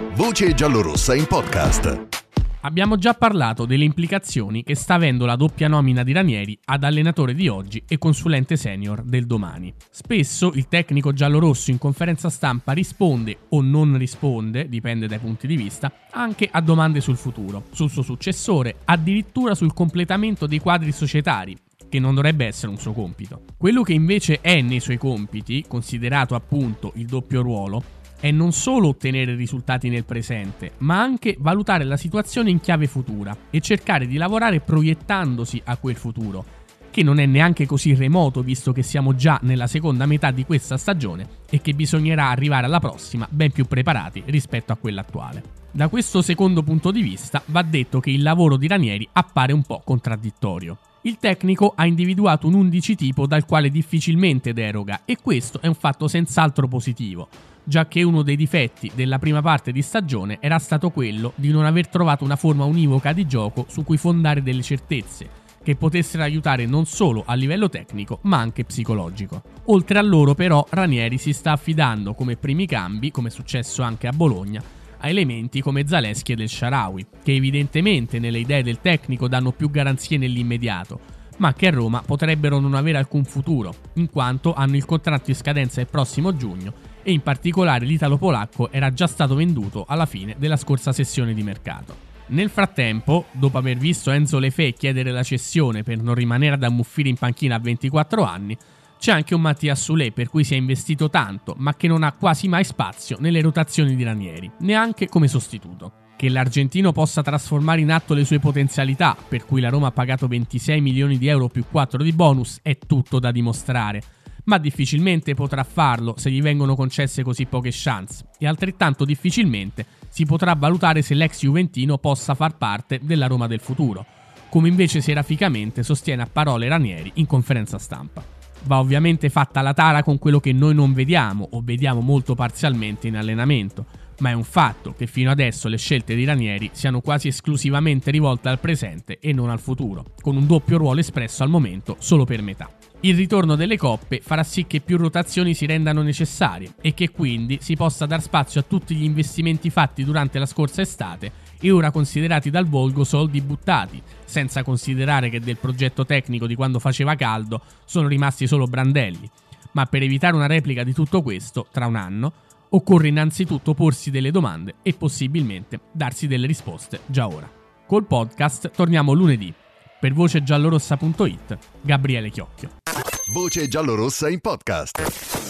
Voce giallorossa in podcast. Abbiamo già parlato delle implicazioni che sta avendo la doppia nomina di Ranieri ad allenatore di oggi e consulente senior del domani. Spesso il tecnico giallorosso in conferenza stampa risponde o non risponde, dipende dai punti di vista, anche a domande sul futuro, sul suo successore, addirittura sul completamento dei quadri societari, che non dovrebbe essere un suo compito. Quello che invece è nei suoi compiti, considerato appunto il doppio ruolo, è non solo ottenere risultati nel presente, ma anche valutare la situazione in chiave futura e cercare di lavorare proiettandosi a quel futuro, che non è neanche così remoto visto che siamo già nella seconda metà di questa stagione e che bisognerà arrivare alla prossima ben più preparati rispetto a quella attuale. Da questo secondo punto di vista va detto che il lavoro di Ranieri appare un po' contraddittorio. Il tecnico ha individuato un 11 tipo dal quale difficilmente deroga e questo è un fatto senz'altro positivo, già che uno dei difetti della prima parte di stagione era stato quello di non aver trovato una forma univoca di gioco su cui fondare delle certezze, che potessero aiutare non solo a livello tecnico ma anche psicologico. Oltre a loro però Ranieri si sta affidando come primi cambi, come è successo anche a Bologna, a elementi come Zalewski e El Shaarawy, che evidentemente nelle idee del tecnico danno più garanzie nell'immediato, ma che a Roma potrebbero non avere alcun futuro, in quanto hanno il contratto in scadenza il prossimo giugno e in particolare l'italo-polacco era già stato venduto alla fine della scorsa sessione di mercato. Nel frattempo, dopo aver visto Enzo Lefè chiedere la cessione per non rimanere ad ammuffire in panchina a 24 anni, c'è anche un Mattia Soulé per cui si è investito tanto, ma che non ha quasi mai spazio nelle rotazioni di Ranieri, neanche come sostituto. Che l'argentino possa trasformare in atto le sue potenzialità, per cui la Roma ha pagato 26 milioni di euro più 4 di bonus, è tutto da dimostrare, ma difficilmente potrà farlo se gli vengono concesse così poche chance, e altrettanto difficilmente si potrà valutare se l'ex juventino possa far parte della Roma del futuro, come invece seraficamente sostiene a parole Ranieri in conferenza stampa. Va ovviamente fatta la tara con quello che noi non vediamo o vediamo molto parzialmente in allenamento, ma è un fatto che fino adesso le scelte di Ranieri siano quasi esclusivamente rivolte al presente e non al futuro, con un doppio ruolo espresso al momento solo per metà. Il ritorno delle coppe farà sì che più rotazioni si rendano necessarie e che quindi si possa dar spazio a tutti gli investimenti fatti durante la scorsa estate e ora considerati dal volgo soldi buttati, senza considerare che del progetto tecnico di quando faceva caldo sono rimasti solo brandelli. Ma per evitare una replica di tutto questo, tra un anno, occorre innanzitutto porsi delle domande e possibilmente darsi delle risposte già ora. Col podcast torniamo lunedì. Per vocegiallorossa.it, Gabriele Chiocchio. Voce giallorossa in podcast.